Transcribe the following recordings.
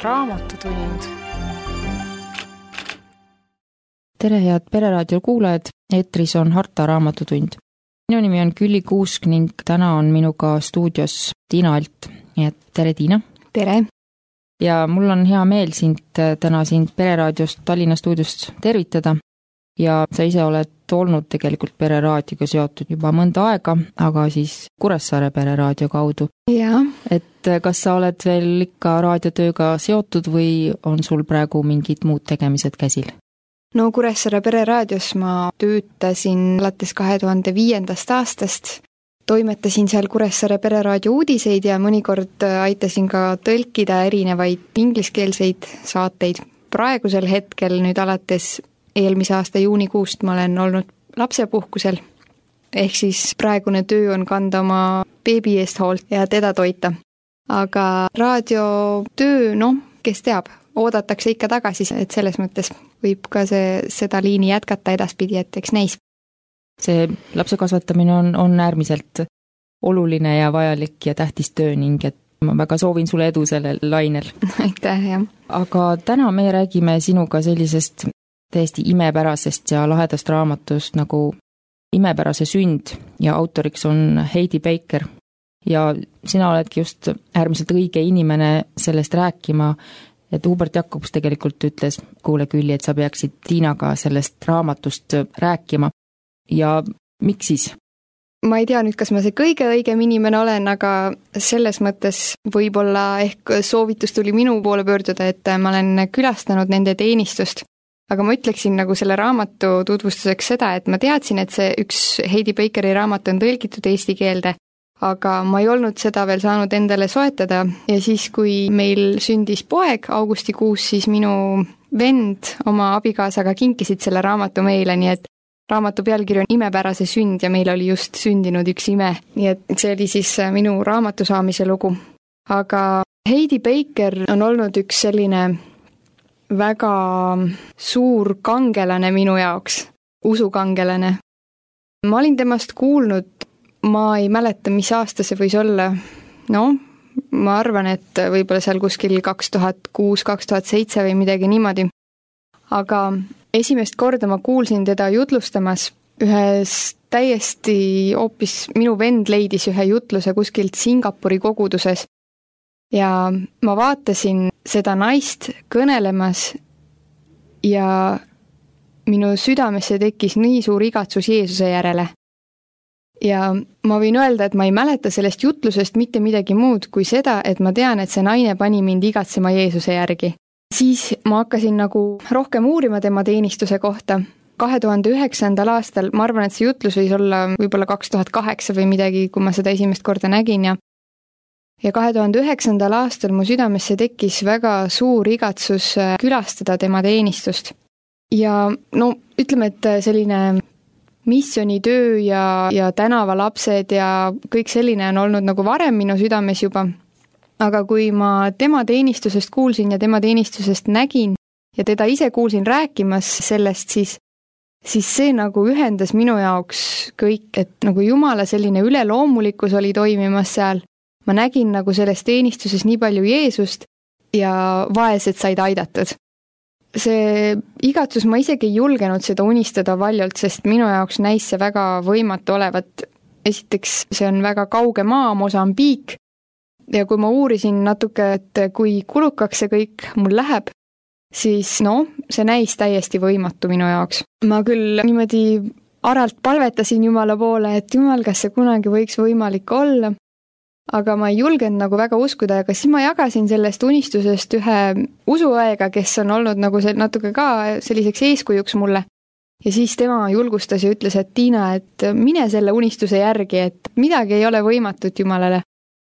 Raamatutund. Tere, head Pereraadio kuulajad, eetris on Harta Raamatutund. Minu nimi on Külli Kuusk ning täna on minuga stuudios Tiina Alt. Nii et tere, Tiina! Tere! Ja mul on hea meel täna sind Pereraadiost Tallinna stuudiost tervitada. Ja sa ise oled olnud tegelikult Pereraadioga seotud juba mõnda aega, aga siis Kuressaare Pereraadio kaudu. Jaa. Et kas sa oled veel ikka raadiotööga seotud või on sul praegu mingid muud tegemised käsil? No Kuressaare Pereraadios ma töötasin alates 2005. aastast. Toimetasin seal Kuressaare Pereraadio uudiseid ja mõnikord aitasin ka tõlkida erinevaid ingliskeelseid saateid. Praegusel hetkel nüüd alates eelmise aasta juunikuust ma olen olnud lapsepuhkusel. Ehk siis praegune töö on kanda oma beebi eest hoolt ja teda toita. Aga raadiotöö, kes teab, oodatakse ikka tagasi, et selles mõttes võib ka seda liini jätkata edaspidi, et eks näis. See lapse kasvatamine on äärmiselt oluline ja vajalik ja tähtis töö ning et ma väga soovin sulle edu sellel lainel. Aitäh, jah. Aga täna me räägime sinuga sellisest täiesti imepärasest ja lahedast raamatust nagu Imepärase sünd ja autoriks on Heidi Baker. Ja sina oledki just äärmiselt õige inimene sellest rääkima, et Hubert Jacobs tegelikult ütles, kuule Külli, et sa peaksid Tiinaga sellest raamatust rääkima. Ja miks siis? Ma ei tea nüüd, kas ma see kõige õigem inimene olen, aga selles mõttes võib-olla ehk soovitus tuli minu poole pöörduda, et ma olen külastanud nende teenistust. Aga ma ütleksin nagu selle raamatu tutvustuseks seda, et ma teadsin, et see üks Heidi Bakeri raamat on tõlgitud eesti keelde, aga ma ei olnud seda veel saanud endale soetada ja siis, kui meil sündis poeg augustikuus, siis minu vend oma abikaasaga kinkisid selle raamatu meile, nii et raamatu pealkiri on Imepärase sünd ja meil oli just sündinud üks ime, nii et see oli siis minu raamatu saamise lugu. Aga Heidi Baker on olnud üks selline väga suur kangelane minu jaoks, usukangelane. Ma olin temast kuulnud, ma ei mäleta, mis aasta see võis olla. Ma arvan, et võib-olla seal kuskil 2006-2007 või midagi niimoodi. Aga esimest korda ma kuulsin teda jutlustamas ühes täiesti hoopis minu vend leidis ühe jutluse kuskilt Singapuri koguduses. Ja ma vaatasin seda naist kõnelemas ja minu südamesse tekkis nii suur igatsus Jeesuse järele. Ja ma võin öelda, et ma ei mäleta sellest jutlusest mitte midagi muud kui seda, et ma tean, et see naine pani mind igatsema Jeesuse järgi. Siis ma hakkasin nagu rohkem uurima tema teenistuse kohta. 2009. aastal, ma arvan, et see jutlus võis olla võib-olla 2008 või midagi, kui ma seda esimest korda nägin ja 2009. aastal mu südamesse tekkis väga suur igatsus külastada tema teenistust. Ja ütleme, et selline missioonitöö ja tänavalapsed ja kõik selline on olnud nagu varem minu südames juba. Aga kui ma tema teenistusest kuulsin ja tema teenistusest nägin ja teda ise kuulsin rääkimas sellest, siis see nagu ühendas minu jaoks kõik, et nagu Jumala selline üleloomulikkus oli toimimas seal. Ma nägin nagu selles teenistuses nii palju Jeesust ja vaesed said aidatud. See igatsus, ma isegi ei julgenud seda unistada valjalt, sest minu jaoks näis see väga võimatu olevat. Esiteks, see on väga kauge maa, Mosambiik, ja kui ma uurisin natuke, et kui kulukaks see kõik mul läheb, siis see näis täiesti võimatu minu jaoks. Ma küll niimoodi aralt palvetasin Jumala poole, et Jumal, kas see kunagi võiks võimalik olla, aga ma ei julgenud nagu väga uskuda, aga siis ma jagasin sellest unistusest ühe usuõega, kes on olnud nagu natuke ka selliseks eeskujuks mulle. Ja siis tema julgustas ja ütles, et Tiina, et mine selle unistuse järgi, et midagi ei ole võimatut Jumalale.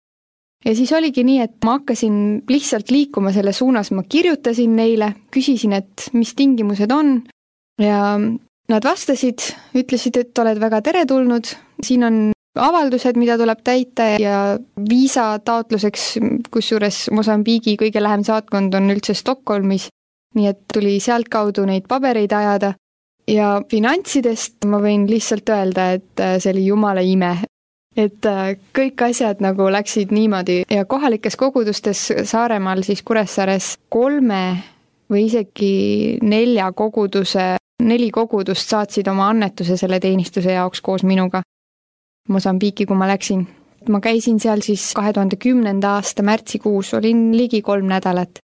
Ja siis oligi nii, et ma hakkasin lihtsalt liikuma selle suunas, ma kirjutasin neile, küsisin, et mis tingimused on ja nad vastasid, ütlesid, et oled väga teretulnud, siin on avaldused, mida tuleb täita ja viisa taotluseks, kusjuures Mosambiigi kõige lähem saatkond on üldse Stockholmis, nii et tuli sealt kaudu neid pabereid ajada ja finantsidest ma võin lihtsalt öelda, et see oli Jumala ime. et kõik asjad nagu läksid niimoodi ja kohalikes kogudustes Saaremaal siis Kuressaares 3 või isegi 4 kogudust saatsid oma annetuse selle teenistuse jaoks koos minuga Mosambiiki, kui ma läksin. Ma käisin seal siis 2010. aasta märtsikuus, olin ligi 3 nädalat.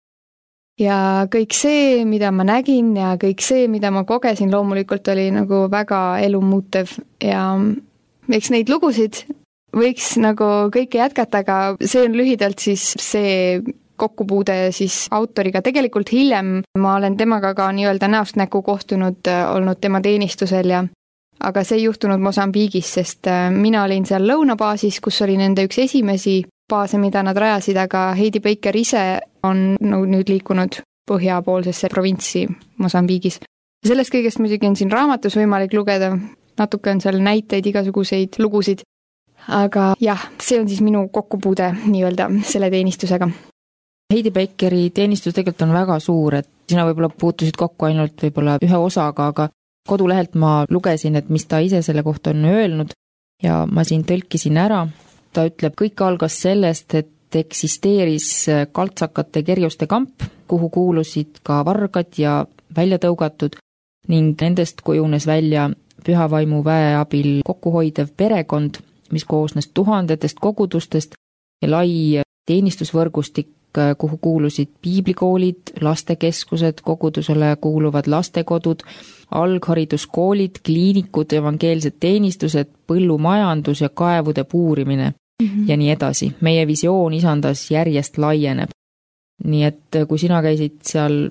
Ja kõik see, mida ma nägin ja kõik see, mida ma kogesin, loomulikult oli nagu väga elumuutev ja eks neid lugusid võiks nagu kõike jätkata, aga see on lühidalt siis see kokkupuude siis autoriga. Tegelikult hiljem ma olen temaga ka nii-öelda näost näkku kohtunud, olnud tema teenistusel aga see ei juhtunud Mosambiigis, sest mina olin seal lõunabaasis, kus oli nende üks esimesi baase, mida nad rajasid, aga Heidi Baker ise on nüüd liikunud põhjapoolsesse provintsi Mosambiigis. Sellest kõigest muidugi on siin raamatus võimalik lugeda, natuke on seal näiteid, igasuguseid lugusid, aga jah, see on siis minu kokkupuude nii-öelda selle teenistusega. Heidi Bakeri teenistus tegelikult on väga suur, et sina võib-olla puutusid kokku ainult võib-olla ühe osaga, aga kodulehelt ma lugesin, et mis ta ise selle kohta on öelnud ja ma siin tõlkisin ära. Ta ütleb, kõik algas sellest, et eksisteeris kaltsakate kerjuste kamp, kuhu kuulusid ka vargad ja väljatõugatud ning nendest kujunes välja pühavaimu väe abil kokkuhoidev perekond, mis koosnes tuhandetest kogudustest ja lai teenistusvõrgustik, kuhu kuulusid piiblikoolid, lastekeskused, kogudusele kuuluvad lastekodud, alghariduskoolid, kliinikud, evangeelsed teenistused, põllumajandus ja kaevude puurimine ja nii edasi. Meie visioon isandas järjest laieneb. Nii et kui sina käisid seal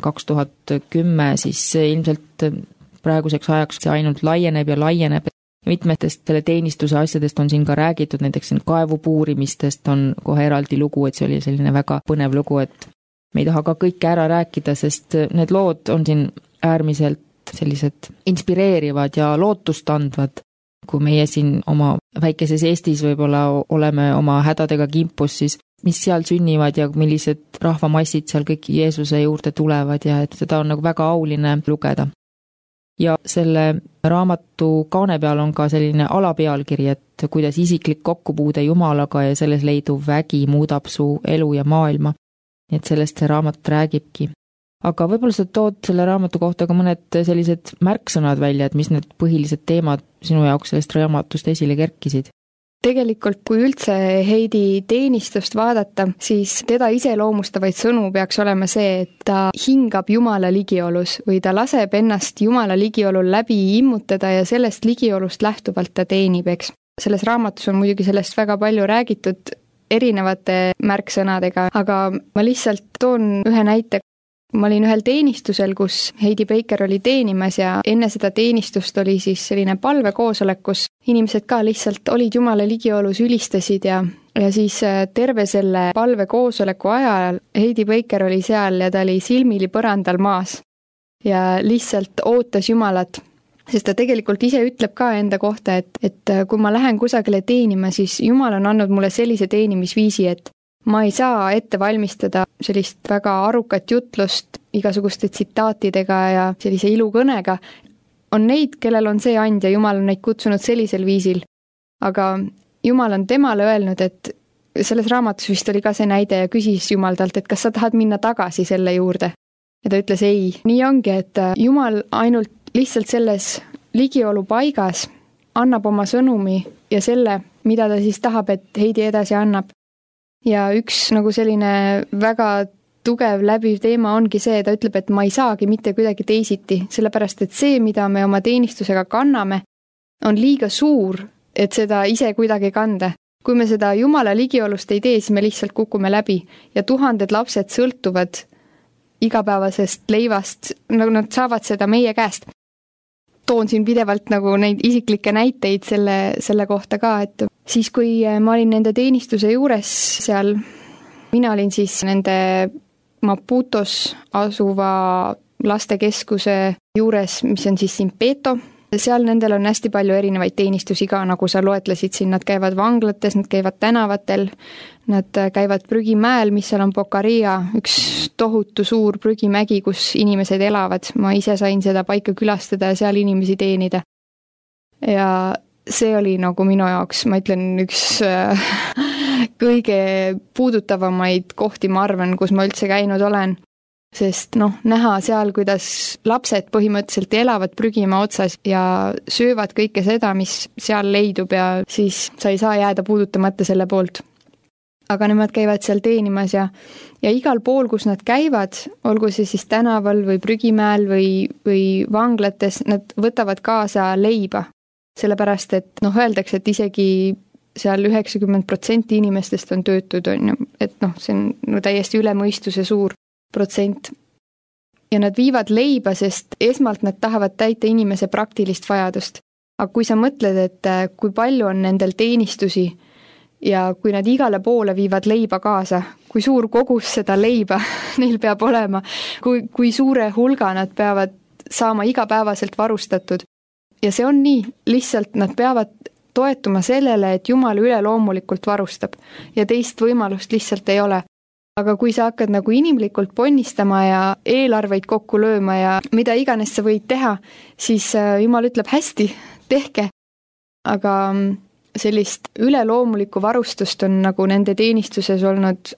2010, siis ilmselt praeguseks ajaks see ainult laieneb ja laieneb. Mitmetest selle teenistuse asjadest on siin ka räägitud, näiteks kaevu puurimistest on kohe eraldi lugu, et see oli selline väga põnev lugu, et me ei taha ka kõike ära rääkida, sest need lood on siin äärmiselt sellised inspireerivad ja lootust andvad. Kui meie siin oma väikeses Eestis võib-olla oleme oma hädadega kimpus, siis mis seal sünnivad ja millised rahvamassid seal kõik Jeesuse juurde tulevad ja et seda on nagu väga auline lugeda. Ja selle raamatu kaane peal on ka selline alapealkiri, et kuidas isiklik kokkupuude Jumalaga ja selles leiduv vägi muudab su elu ja maailma. Nii et sellest see raamat räägibki. Aga võib-olla sa tood selle raamatu kohta ka mõned sellised märksõnad välja, et mis need põhilised teemad sinu jaoks sellest raamatust esile kerkisid? Tegelikult, kui üldse Heidi teenistust vaadata, siis teda iseloomustavaid sõnu peaks olema see, et ta hingab Jumala ligiolus või ta laseb ennast Jumala ligiolul läbi immutada ja sellest ligiolust lähtuvalt ta teenib, eks. Selles raamatus on muidugi sellest väga palju räägitud erinevate märksõnadega, aga ma lihtsalt toon ühe näite. Ma olin ühel teenistusel, kus Heidi Baker oli teenimas ja enne seda teenistust oli siis selline palvekoosolek, kus inimesed ka lihtsalt olid Jumala ligiolus, ülistasid ja siis terve selle palvekoosoleku ajal Heidi Baker oli seal ja ta oli silmili põrandal maas ja lihtsalt ootas Jumalat, sest ta tegelikult ise ütleb ka enda kohta, et kui ma lähen kusagile teenima, siis Jumal on andnud mulle sellise teenimisviisi, et ma ei saa ette valmistada sellist väga arukat jutlust igasuguste tsitaatidega ja sellise ilukõnega. On neid, kellel on see and ja Jumal on neid kutsunud sellisel viisil. Aga Jumal on temale öelnud, et selles raamatus vist oli ka see näide ja küsis Jumal talt, et kas sa tahad minna tagasi selle juurde. Ja ta ütles ei. Nii ongi, et Jumal ainult lihtsalt selles ligiolu paigas annab oma sõnumi ja selle, mida ta siis tahab, et Heidi edasi annab. Ja üks nagu selline väga tugev läbiv teema ongi see, ta ütleb, et ma ei saagi mitte kuidagi teisiti, sellepärast et see, mida me oma teenistusega kanname, on liiga suur, et seda ise kuidagi kanda. Kui me seda Jumala ligiolust ei tee, siis me lihtsalt kukume läbi ja tuhanded lapsed sõltuvad igapäevasest leivast, nagu nad saavad seda meie käest. Toon siin pidevalt nagu neid isiklikke näiteid selle kohta ka, et siis kui ma olin nende teenistuse juures seal, mina olin siis nende Maputos asuva lastekeskuse juures, mis on siis Simpeto. Seal nendel on hästi palju erinevaid teenistusi ka, nagu sa loetlesid siin, nad käivad vanglates, nad käivad tänavatel, nad käivad prügimäel, mis seal on Bocaria, üks tohutu suur prügimägi, kus inimesed elavad. Ma ise sain seda paika külastada ja seal inimesi teenida. Ja see oli nagu minu jaoks, ma ütlen, üks kõige puudutavamaid kohti, ma arvan, kus ma üldse käinud olen. Sest näha seal, kuidas lapsed põhimõtteliselt elavad prügimaa otsas ja söövad kõike seda, mis seal leidub ja siis sa ei saa jääda puudutamata selle poolt. Aga nemad käivad seal teenimas ja igal pool, kus nad käivad, olgu see siis tänaval või prügimäel või vanglates, nad võtavad kaasa leiba. Sellepärast, et öeldakse, et isegi seal 90% inimestest on töötud, et see on täiesti üle mõistuse suur protsent. Ja nad viivad leiba, sest esmalt nad tahavad täita inimese praktilist vajadust. Aga kui sa mõtled, et kui palju on nendel teenistusi ja kui nad igale poole viivad leiba kaasa, kui suur kogus seda leiba neil peab olema, kui suure hulga nad peavad saama igapäevaselt varustatud. Ja see on nii, lihtsalt nad peavad toetuma sellele, et Jumal üleloomulikult varustab ja teist võimalust lihtsalt ei ole. Aga kui sa hakkad nagu inimlikult ponnistama ja eelarveid kokku lööma ja mida iganes sa võid teha, siis Jumal ütleb hästi, tehke. Aga sellist üleloomulikku varustust on nagu nende teenistuses olnud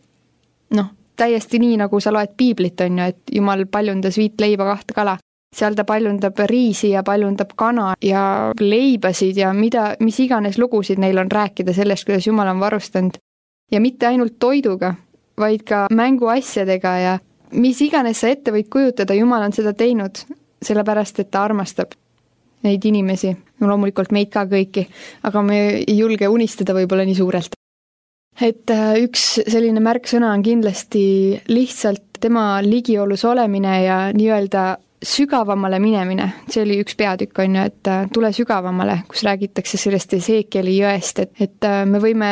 täiesti nii, nagu sa loed piiblit, on ju, et Jumal paljundas 5 leiba 2 kala. Seal ta paljundab riisi ja paljundab kana ja leibasid ja mis iganes lugusid neil on rääkida sellest, kuidas Jumal on varustanud. Ja mitte ainult toiduga, vaid ka mänguasjadega ja mis iganes sa ette võid kujutada, Jumal on seda teinud, sellepärast, et ta armastab neid inimesi. Loomulikult meid ka kõiki, aga me ei julge unistada võib-olla nii suurelt. Et üks selline märksõna on kindlasti lihtsalt tema ligiolus olemine ja nii-öelda sügavamale minemine. See oli üks peatükk, on ju, et tule sügavamale, kus räägitakse sellest Esekieli jõest, et me võime,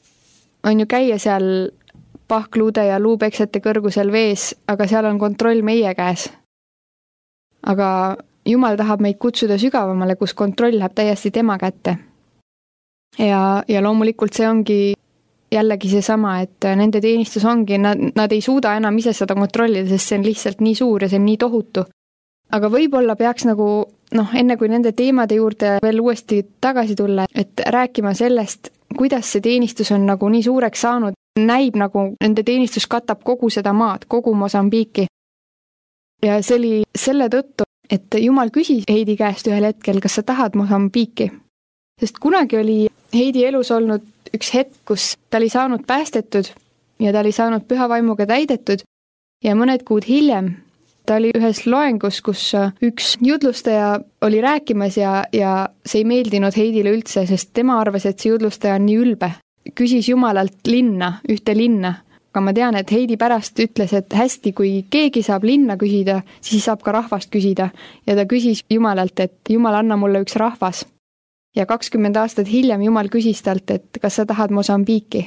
on ju, käia seal pahkluude ja luupeksete kõrgusel vees, aga seal on kontroll meie käes. Aga Jumal tahab meid kutsuda sügavamale, kus kontroll läheb täiesti tema kätte. Ja loomulikult see ongi jällegi seesama, et nende teenistus ongi, nad ei suuda enam ise seda kontrollida, sest see on lihtsalt nii suur ja see on nii tohutu. Aga võib-olla peaks nagu, enne kui nende teemade juurde veel uuesti tagasi tulla, et rääkima sellest, kuidas see teenistus on nagu nii suureks saanud, näib nagu nende teenistus katab kogu seda maad, kogu Mosambiiki. Ja see oli selle tõttu, et Jumal küsis Heidi käest ühel hetkel, kas sa tahad Mosambiiki. Sest kunagi oli Heidi elus olnud üks hetk, kus ta oli saanud päästetud ja ta oli saanud püha vaimuga täidetud ja mõned kuud hiljem ta oli ühes loengus, kus üks jutlustaja oli rääkimas ja see ei meeldinud Heidile üldse, sest tema arvas, et see jutlustaja on nii ülbe. Küsis Jumalalt ühte linna. Aga ma tean, et Heidi pärast ütles, et hästi, kui keegi saab linna küsida, siis saab ka rahvast küsida. Ja ta küsis Jumalalt, et Jumal, anna mulle üks rahvas. Ja 20 aastat hiljem Jumal küsis talt, et kas sa tahad Mosambiiki.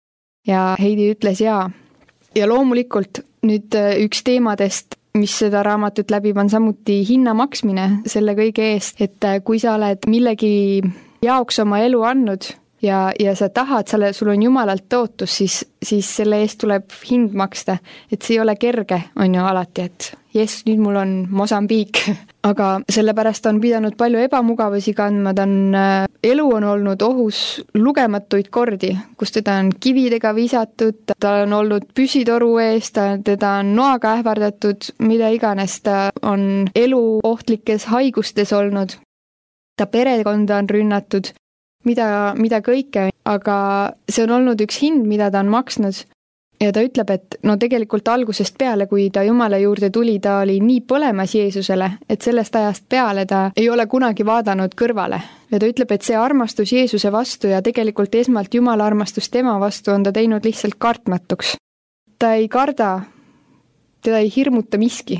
Ja Heidi ütles jaa. Ja loomulikult nüüd üks teemadest, mis seda raamatut läbib, on samuti hinna maksmine selle kõige eest, et kui sa oled millegi jaoks oma elu andnud ja sa tahad, sul on Jumalalt ootus, siis selle eest tuleb hind maksta, et see ei ole kerge, on ju alati, et jess, nüüd mul on Mosambiik, aga sellepärast on pidanud palju ebamugavusi kandma, elu on olnud ohus lugematuid kordi, kus teda on kividega visatud, ta on olnud püssitoru eest, teda on noaga ähvardatud, mida iganes, ta on elu ohtlikes haigustes olnud, ta perekonda on rünnatud, mida kõike, aga see on olnud üks hind, mida ta on maksnud. Ja ta ütleb, et tegelikult algusest peale, kui ta Jumala juurde tuli, ta oli nii põlemas Jeesusele, et sellest ajast peale ta ei ole kunagi vaadanud kõrvale. Ja ta ütleb, et see armastus Jeesuse vastu ja tegelikult esmalt Jumala armastus tema vastu on ta teinud lihtsalt kartmatuks. Ta ei karda, teda ei hirmuta miski.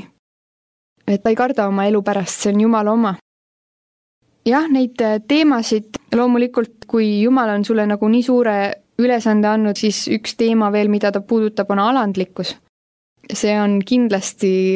Et ta ei karda oma elu pärast, see on Jumala oma. Jah, neid teemasid loomulikult, kui Jumal on sulle nagu nii suure ülesande andnud, siis üks teema veel, mida ta puudutab, on alandlikkus. See on kindlasti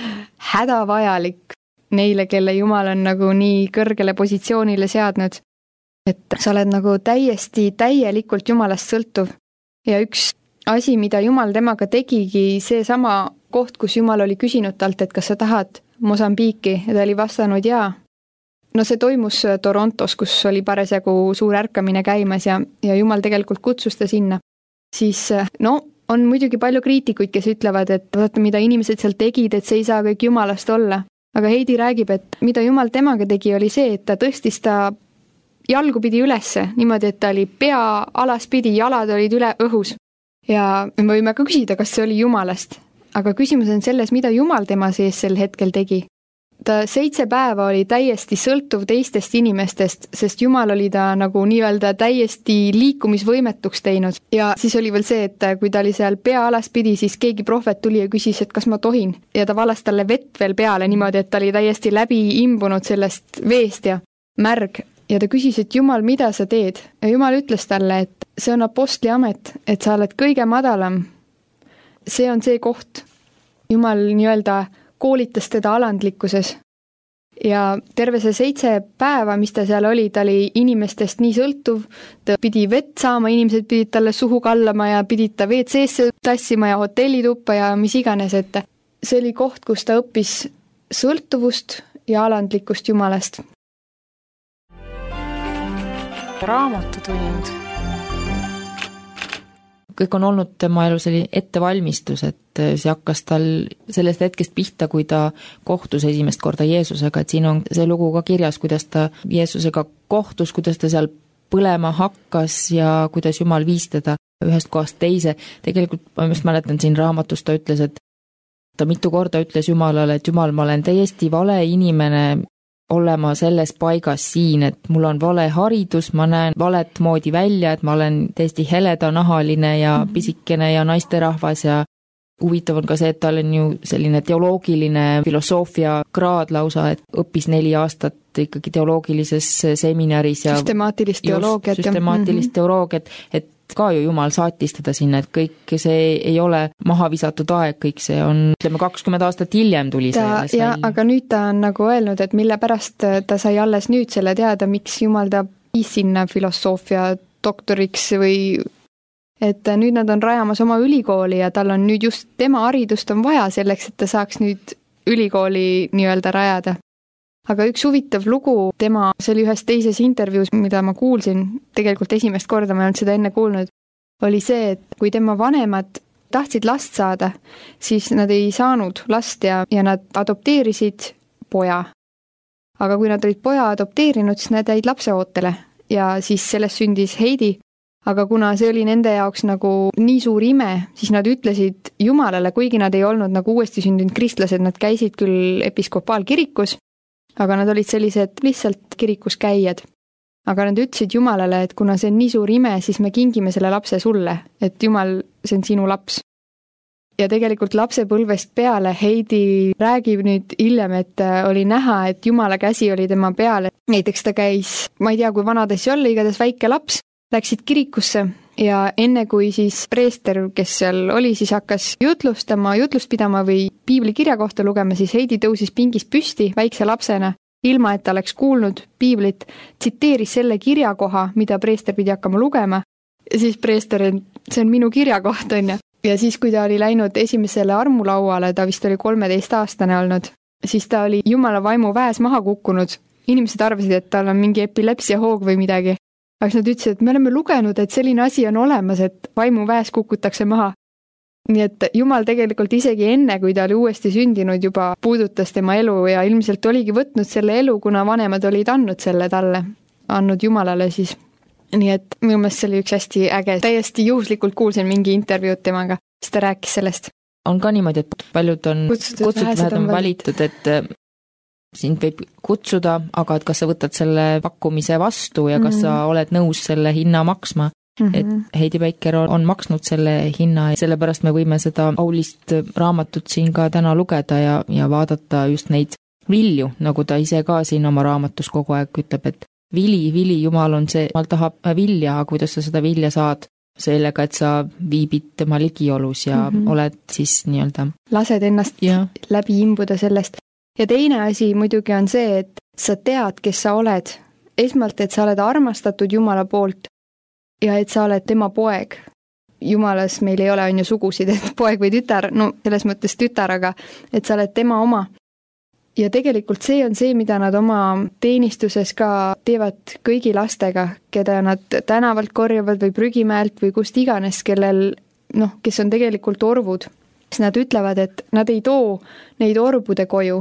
hädavajalik neile, kelle Jumal on nagu nii kõrgele positsioonile seadnud. Et sa oled nagu täielikult Jumalast sõltuv. Ja üks asi, mida Jumal temaga tegigi, see sama koht, kus Jumal oli küsinud talt, et kas sa tahad Mosambiiki ja ta oli vastanud jaa. no see toimus Torontos, kus oli parasjagu suur ärkamine käimas ja Jumal tegelikult kutsus ta sinna. Siis no on muidugi palju kriitikuid, kes ütlevad, et vaata, mida inimesed seal tegid, et see ei saa kõik Jumalast olla. Aga Heidi räägib, et mida Jumal temaga tegi, oli see, et ta tõstis ta jalgu pidi ülesse, niimoodi, et ta oli pea alaspidi, jalad olid üle õhus. Ja me võime ka küsida, kas see oli Jumalast. Aga küsimus on selles, mida Jumal tema sees sel hetkel tegi. Ta 7 päeva oli täiesti sõltuv teistest inimestest, sest Jumal oli ta nagu nii-öelda täiesti liikumisvõimetuks teinud. Ja siis oli veel see, et kui ta oli seal pea alaspidi, siis keegi prohvet tuli ja küsis, et kas ma tohin. Ja ta valas talle vett veel peale niimoodi, et ta oli täiesti läbi imbunud sellest veest ja märg. Ja ta küsis, et Jumal, mida sa teed? Ja Jumal ütles talle, et see on apostli amet, et sa oled kõige madalam. See on see koht. Jumal nii-öelda koolitas teda alandlikkuses. Ja terve see 7 päeva, mis ta seal oli, ta oli inimestest nii sõltuv, ta pidi vett saama, inimesed pidid talle suhu kallama ja pidid ta WC-sse tassima ja hotellituppa ja mis iganes, et see oli koht, kus ta õppis sõltuvust ja alandlikkust Jumalast. Raamatutund. Kõik on olnud tema elu selline ettevalmistus, et see hakkas tal sellest hetkest pihta, kui ta kohtus esimest korda Jeesusega, et siin on see lugu ka kirjas, kuidas ta Jeesusega kohtus, kuidas ta seal põlema hakkas ja kuidas Jumal viis teda ühest kohast teise. Tegelikult ma just mäletan siin raamatus, ta ütles, et ta mitu korda ütles Jumalale, et Jumal, ma olen täiesti vale inimene olema selles paigas siin, et mul on vale haridus, ma näen valet moodi välja, et ma olen täiesti heledanahaline ja pisikene ja naisterahvas ja huvitav on ka see, et tal on ju selline teoloogiline filosoofia kraad lausa, et õppis 4 aastat ikkagi teoloogilises seminaris ja süstemaatilist teoloogiat, et ka ju Jumal saatis teda sinna, et kõik see ei ole maha visatud aeg, kõik see on, ütleme 20 aastat hiljem tuli see. Aga nüüd ta on nagu öelnud, et mille pärast ta sai alles nüüd selle teada, miks Jumal ta viis sinna filosoofia doktoriks või et nüüd nad on rajamas oma ülikooli ja tal on nüüd just tema haridust on vaja selleks, et ta saaks nüüd ülikooli nii-öelda rajada. Aga üks huvitav lugu tema, see oli ühes teises intervjuus, mida ma kuulsin, tegelikult esimest korda ma ei olnud seda enne kuulnud, oli see, et kui tema vanemad tahtsid last saada, siis nad ei saanud last ja nad adopteerisid poja. Aga kui nad olid poja adopteerinud, siis nad jäid lapseootele ja siis sellest sündis Heidi. Aga kuna see oli nende jaoks nagu nii suur ime, siis nad ütlesid Jumalale, kuigi nad ei olnud nagu uuesti sündinud kristlased, nad käisid küll episkopaalkirikus, aga nad olid sellised lihtsalt kirikus käijad. Aga nad ütlesid Jumalale, et kuna see on nii suur ime, siis me kingime selle lapse sulle, et Jumal, see on sinu laps. Ja tegelikult lapsepõlvest peale Heidi räägib nüüd hiljem, et oli näha, et Jumala käsi oli tema peale. Näiteks ta käis, ma ei tea, kui vanades see oli, igatahes väike laps, läksid kirikusse ja enne kui siis preester, kes seal oli, siis hakkas jutlust pidama või piibli kirja kohta lugema, siis Heidi tõusis pingist püsti väikse lapsena, ilma et ta oleks kuulnud piiblit, tsiteeris selle kirjakoha, mida preester pidi hakkama lugema. Ja siis preester, see on minu kirjakoht, on ju. Ja siis, kui ta oli läinud esimesele armulauale, ta vist oli 13-aastane olnud, siis ta oli Jumala vaimu väes maha kukkunud. Inimesed arvasid, et tal on mingi epilepsia hoog või midagi. Aga nad ütlesid, et me oleme lugenud, et selline asi on olemas, et vaimu väes kukutakse maha. Nii et Jumal tegelikult isegi enne, kui ta oli uuesti sündinud, juba puudutas tema elu ja ilmselt oligi võtnud selle elu, kuna vanemad olid andnud selle talle, andnud Jumalale siis. Nii et minu meelest see oli üks hästi äge. Täiesti juhuslikult kuulsin mingi intervjuud temaga, siis ta rääkis sellest. On ka niimoodi, et paljud on kutsutud vähed on valitud, et sind võib kutsuda, aga et kas sa võtad selle pakkumise vastu ja kas sa oled nõus selle hinna maksma. Et Heidi Baker on maksnud selle hinna ja sellepärast me võime seda aulist raamatut siin ka täna lugeda ja vaadata just neid vilju, nagu ta ise ka siin oma raamatus kogu aeg ütleb, et vili, Jumal on see, Jumal tahab vilja, aga kuidas sa seda vilja saad sellega, et sa viibid tema ligiolus ja oled siis nii-öelda lased ennast läbi imbuda sellest. Ja teine asi muidugi on see, et sa tead, kes sa oled. Esmalt, et sa oled armastatud Jumala poolt ja et sa oled tema poeg. Jumalas meil ei ole on ju sugusid, et poeg või tütar, no selles mõttes tütar, aga et sa oled tema oma. ja tegelikult see on see, mida nad oma teenistuses ka teevad kõigi lastega, keda nad tänavalt korjavad või prügimäelt või kust iganes, kellel kes on tegelikult orvud. Nad ütlevad, et nad ei too neid orbude koju,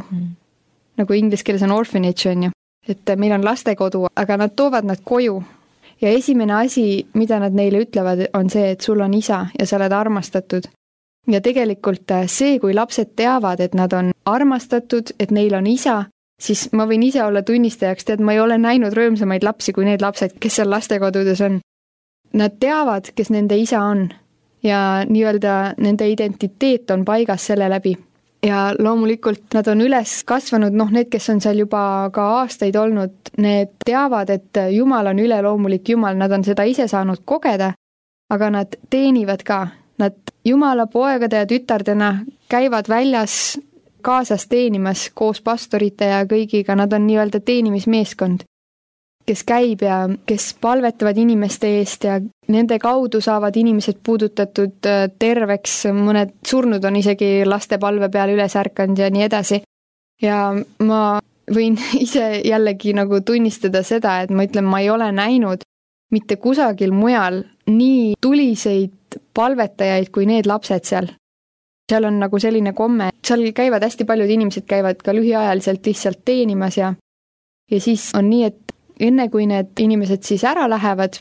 nagu inglise keeles on orphanage, on ju, et meil on lastekodu, aga nad toovad nad koju. Ja esimene asi, mida nad neile ütlevad, on see, et sul on isa ja sa oled armastatud. Ja tegelikult see, kui lapsed teavad, et nad on armastatud, et neil on isa, siis ma võin ise olla tunnistajaks, ma ei ole näinud rõõmsamaid lapsi kui need lapsed, kes seal lastekodudes on. Nad teavad, kes nende isa on ja nii-öelda nende identiteet on paigas selle läbi. Ja loomulikult nad on üles kasvanud, need, kes on seal juba ka aastaid olnud, need teavad, et Jumal on üleloomulik Jumal, nad on seda ise saanud kogeda, aga nad teenivad ka. Nad Jumala poegade ja tütardena käivad väljas kaasas teenimas koos pastorite ja kõigiga, nad on nii-öelda teenimismeeskond, kes käib ja kes palvetavad inimeste eest ja nende kaudu saavad inimesed puudutatud terveks, mõned surnud on isegi laste palve peale üles ärkanud ja nii edasi. Ja ma võin ise jällegi nagu tunnistada seda, et ma ütlen, ma ei ole näinud mitte kusagil mujal nii tuliseid palvetajaid kui need lapsed seal. Seal on nagu selline komme, seal käivad hästi paljud inimesed, käivad ka lühiajaliselt lihtsalt teenimas ja siis on nii, et enne kui need inimesed siis ära lähevad,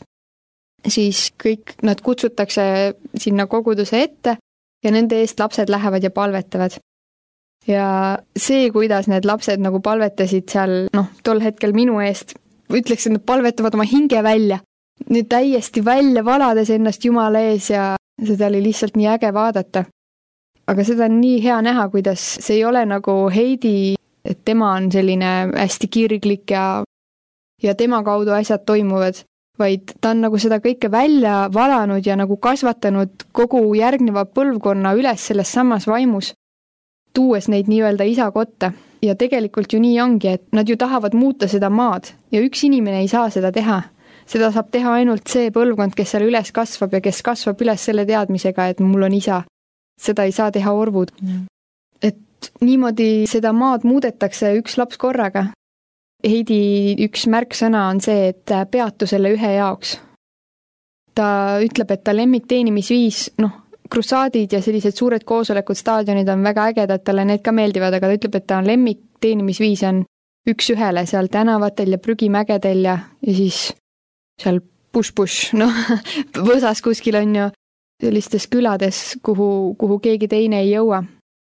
siis kõik nad kutsutakse sinna koguduse ette ja nende eest lapsed lähevad ja palvetavad. Ja see, kuidas need lapsed nagu palvetasid seal, tol hetkel minu eest, ütleks, et nad palvetavad oma hinge välja, nüüd täiesti välja valades ennast Jumala ees ja seda oli lihtsalt nii äge vaadata. Aga seda on nii hea näha, kuidas see ei ole nagu Heidi, et tema on selline hästi kirglik ja tema kaudu asjad toimuvad, vaid ta on nagu seda kõike välja valanud ja nagu kasvatanud kogu järgneva põlvkonna üles selles samas vaimus, tuues neid nii-öelda isa kotta. Ja tegelikult ju nii ongi, et nad ju tahavad muuta seda maad ja üks inimene ei saa seda teha. Seda saab teha ainult see põlvkond, kes seal üles kasvab ja kes kasvab üles selle teadmisega, et mul on isa. Seda ei saa teha orvud. Et niimoodi seda maad muudetakse üks laps korraga. Heidi üks märksõna on see, et peatu selle ühe jaoks. Ta ütleb, et ta lemmikteenimisviis, krusaadid ja sellised suured koosolekud, staadionid on väga ägedad, talle need ka meeldivad, aga ta ütleb, et ta on lemmikteenimisviis on üks ühele seal tänavatel ja prügimägedel ja siis seal push, võsas kuskil on ju sellistes külades, kuhu keegi teine ei jõua.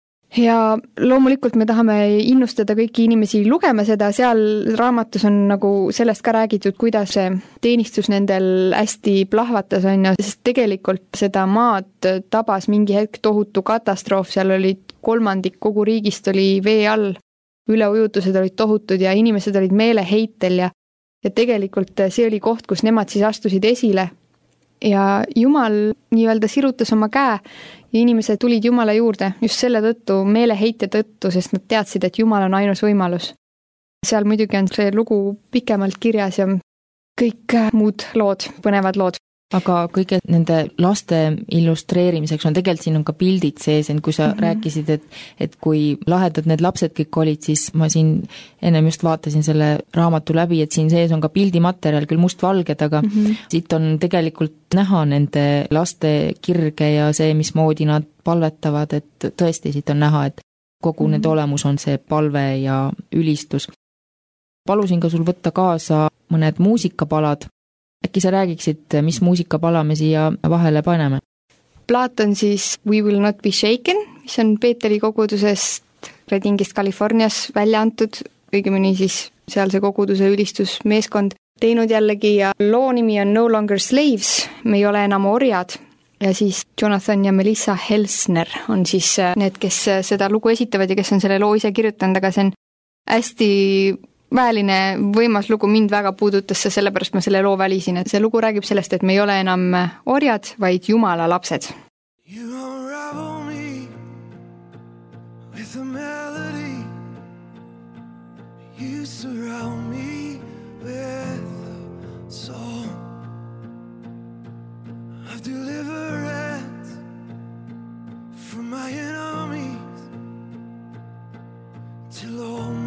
Ja loomulikult me tahame innustada kõiki inimesi lugema seda, seal raamatus on nagu sellest ka räägitud, kuidas see teenistus nendel hästi plahvatas on ja sest tegelikult seda maad tabas mingi hetk tohutu katastroof, seal oli 1/3 kogu riigist oli vee all, üleujutused olid tohutud ja inimesed olid meeleheitel ja tegelikult see oli koht, kus nemad siis astusid esile ja Jumal nii-öelda sirutas oma käe ja inimesed tulid Jumala juurde just selle tõttu, meeleheite tõttu, sest nad teadsid, et Jumal on ainus võimalus. Seal muidugi on see lugu pikemalt kirjas ja kõik muud lood, põnevad lood. Aga kõige nende laste illustreerimiseks on tegelikult siin on ka pildid sees, kui sa rääkisid, et kui lahedad need lapsed kõik olid, siis ma siin ennem just vaatasin selle raamatu läbi, et siin sees on ka pildimaterjal, küll mustvalged, aga siit on tegelikult näha nende laste kirge ja see, mismoodi nad palvetavad, et tõesti siit on näha, et kogu nende olemus on see palve ja ülistus. Palusin ka sul võtta kaasa mõned muusikapalad. Äkki sa räägiksid, mis muusikapala me siia vahele paneme? Plaat on siis We Will Not Be Shaken, mis on Peeteri kogudusest Redingist Californias välja antud, õigemini siis sealse koguduse ülistusmeeskond teinud jällegi ja loo nimi on No Longer Slaves, me ei ole enam orjad ja siis Jonathan ja Melissa Helsner on siis need, kes seda lugu esitavad ja kes on selle loo ise kirjutanud, aga see on hästi väeline võimas lugu, mind väga puudutas see, sellepärast ma selle loo välisin, et see lugu räägib sellest, et me ei ole enam orjad, vaid Jumala lapsed. You unravel me with a melody. You surround me with a song of deliverance from my enemies till all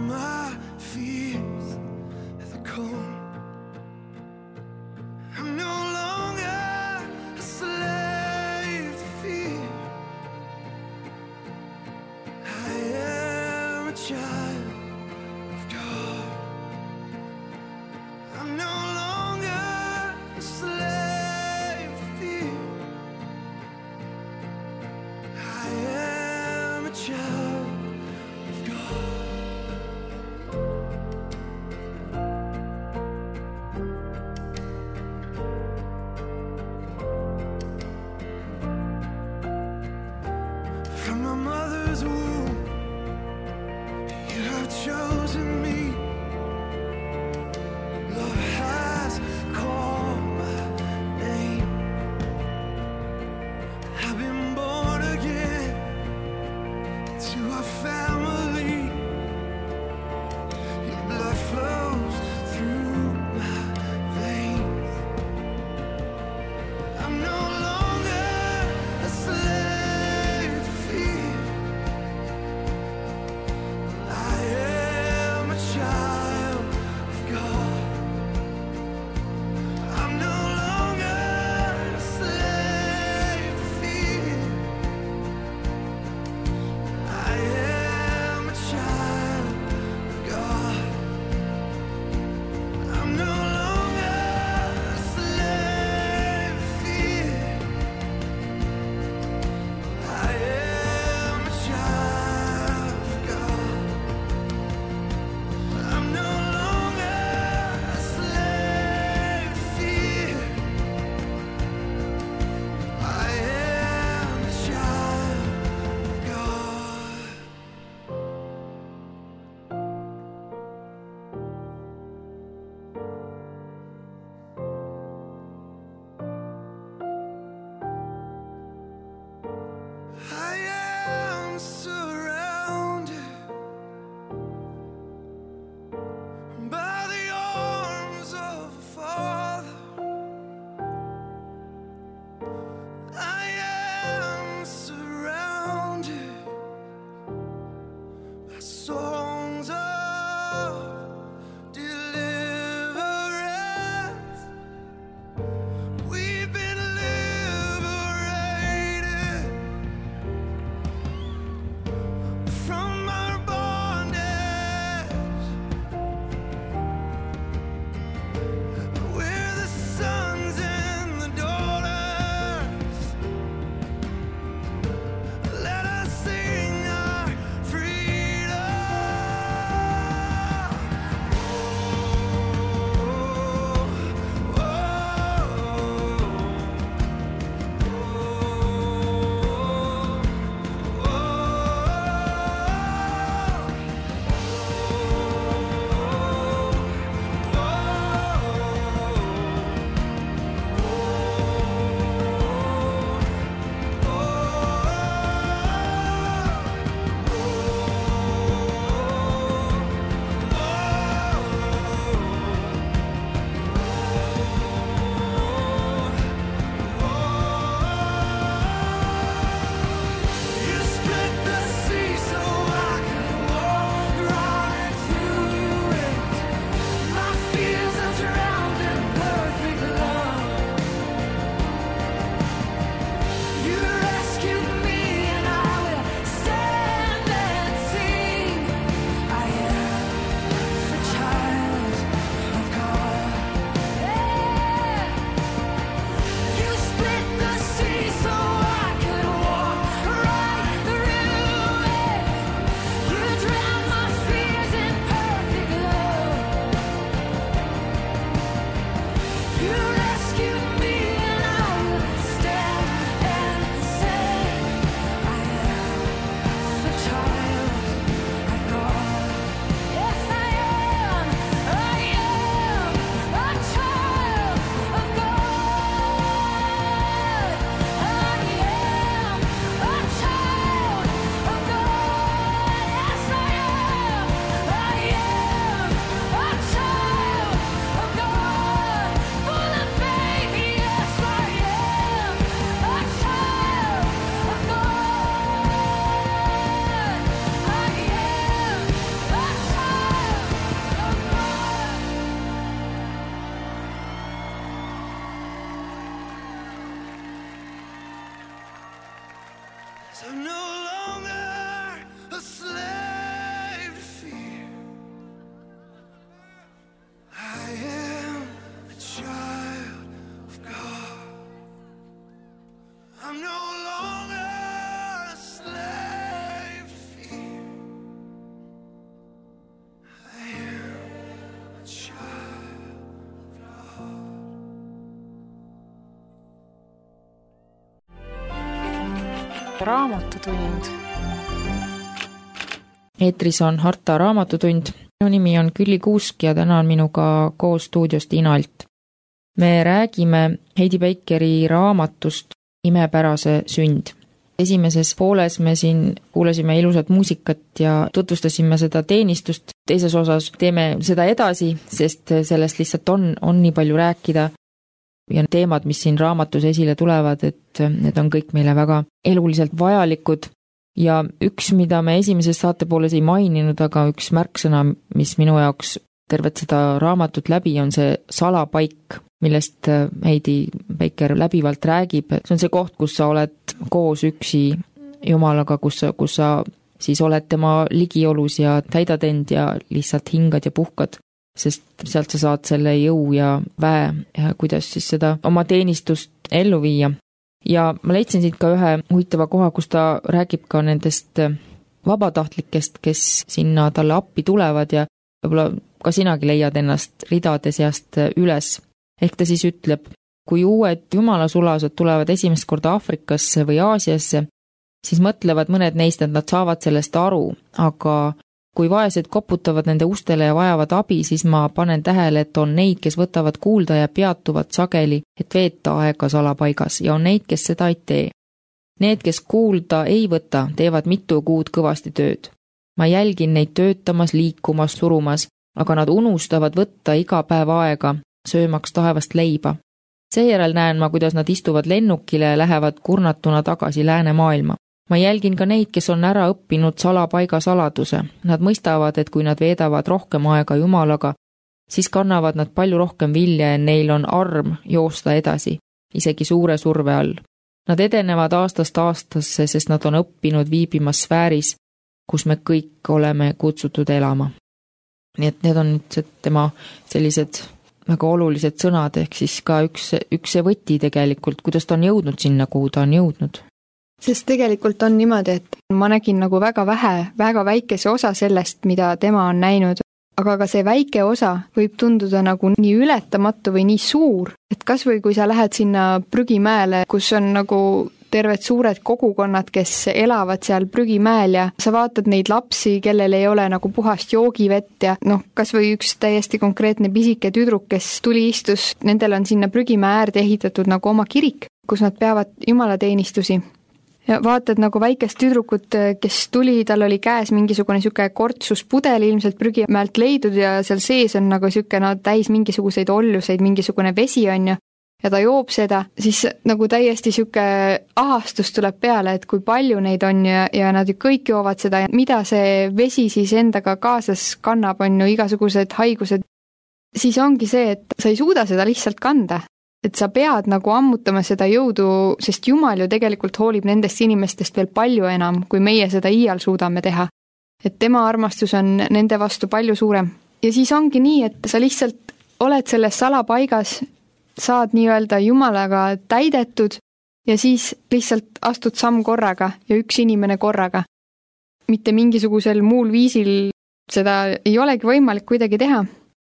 raamatutund. Eetris on Harta raamatutund. Minu nimi on Külli Kuusk ja täna on minuga koos stuudios Tiina Alt. Me räägime Heidi Bakeri raamatust Imepärase sünd. Esimeses pooles me siin kuulasime ilusat muusikat ja tutvustasime seda teenistust. Teises osas teeme seda edasi, sest sellest lihtsalt on nii palju rääkida. Ja teemad, mis siin raamatus esile tulevad, et need on kõik meile väga eluliselt vajalikud. Ja üks, mida me esimeses saatepooles ei maininud, aga üks märksõna, mis minu jaoks tervet seda raamatut läbi on see salapaik, millest Heidi Baker läbivalt räägib. See on see koht, kus sa oled koos üksi Jumalaga, kus sa siis oled tema ligiolus ja täidad end ja lihtsalt hingad ja puhkad, sest sealt sa saad selle jõu ja väe, kuidas siis seda oma teenistust ellu viia. Ja ma leidsin siit ka ühe huvitava koha, kus ta räägib ka nendest vabatahtlikest, kes sinna talle appi tulevad ja võib-olla ka sinagi leiad ennast ridade seast üles. Ehk ta siis ütleb, kui uued jumalasulased tulevad esimest korda Aafrikasse või Aasiasse, siis mõtlevad mõned neist, et nad saavad sellest aru, aga kui vaesed koputavad nende ustele ja vajavad abi, siis ma panen tähele, et on neid, kes võtavad kuulda ja peatuvad sageli, et veeta aega salapaigas ja on neid, kes seda ei tee. Need, kes kuulda ei võta, teevad mitu kuud kõvasti tööd. Ma jälgin neid töötamas, liikumas, surumas, aga nad unustavad võtta iga päev aega, söömaks taevast leiba. Seejärel näen ma, kuidas nad istuvad lennukile ja lähevad kurnatuna tagasi läänemaailma. Ma jälgin ka neid, kes on ära õppinud salapaiga saladuse. Nad mõistavad, et kui nad veedavad rohkem aega Jumalaga, siis kannavad nad palju rohkem vilja ja neil on arm joosta edasi, isegi suure surve all. Nad edenevad aastast aastasse, sest nad on õppinud viibimas sfääris, kus me kõik oleme kutsutud elama. Nii et need on nüüd tema sellised väga olulised sõnad, ehk siis ka üks see võti tegelikult, kuidas ta on jõudnud sinna, kuhu ta on jõudnud. Sest tegelikult on niimoodi, et ma nägin nagu väga väikese osa sellest, mida tema on näinud, aga ka see väike osa võib tunduda nagu nii ületamatu või nii suur, et kas või kui sa lähed sinna prügimäele, kus on nagu terved suured kogukonnad, kes elavad seal prügimäel ja sa vaatad neid lapsi, kellel ei ole nagu puhast joogivett ja kas või üks täiesti konkreetne pisike tüdruk, kes tuli istus, nendel on sinna prügimäe äärde ehitatud nagu oma kirik, kus nad peavad jumalateenistusi. Ja vaatad nagu väikest tüdrukut, kes tuli, tal oli käes mingisugune siuke kortsuspudel ilmselt prügimäelt leidud ja seal sees on nagu siuke täis mingisuguseid oljuseid, mingisugune vesi on ju, ja ta joob seda, siis nagu täiesti siuke ahastus tuleb peale, et kui palju neid on ja nad ju kõik joovad seda ja mida see vesi siis endaga kaasas kannab, on ju igasugused haigused, siis ongi see, et sa ei suuda seda lihtsalt kanda. Et sa pead nagu ammutama seda jõudu, sest Jumal ju tegelikult hoolib nendest inimestest veel palju enam, kui meie seda iial suudame teha. Et tema armastus on nende vastu palju suurem. Ja siis ongi nii, et sa lihtsalt oled selles salapaigas, saad nii-öelda Jumalaga täidetud ja siis lihtsalt astud samm korraga ja üks inimene korraga. Mitte mingisugusel muul viisil seda ei olegi võimalik kuidagi teha.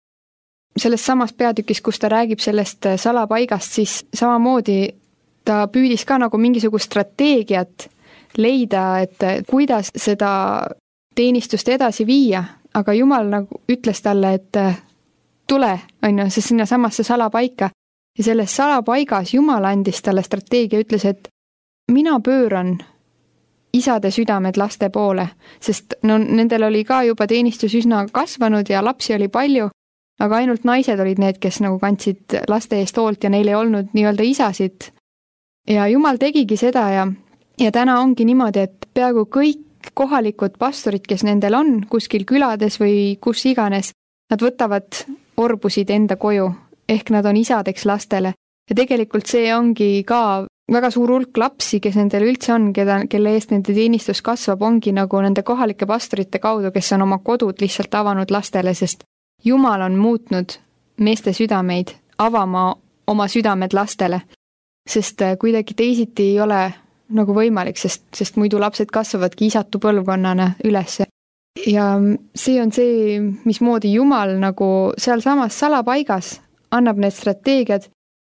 Selles samas peatükis, kus ta räägib sellest salapaigast, siis samamoodi ta püüdis ka nagu mingisugust strateegiat leida, et kuidas seda teenistust edasi viia, aga Jumal nagu ütles talle, et tule, on ju, see sinna samasse salapaika. Ja selles salapaigas Jumal andis talle strateegia, ütles, et mina pööran isade südamed laste poole, sest nendel oli ka juba teenistus üsna kasvanud ja lapsi oli palju, aga ainult naised olid need, kes nagu kandsid laste eest hoolt ja neil ei olnud nii-öelda isasid. Ja Jumal tegigi seda ja täna ongi niimoodi, et peaaegu kõik kohalikud pastorid, kes nendel on kuskil külades või kus iganes, nad võtavad orbusid enda koju, ehk nad on isadeks lastele. Ja tegelikult see ongi ka väga suur hulk lapsi, kes nendel üldse on, kelle eest nende teenistus kasvab, ongi nagu nende kohalike pastorite kaudu, kes on oma kodud lihtsalt avanud lastele, sest Jumal on muutnud meeste südameid avama oma südamed lastele, sest kuidagi teisiti ei ole nagu võimalik, sest muidu lapsed kasvavadki isatu põlvkonnana üles. Ja see on see, mismoodi Jumal nagu seal samas salapaigas annab need strateegiad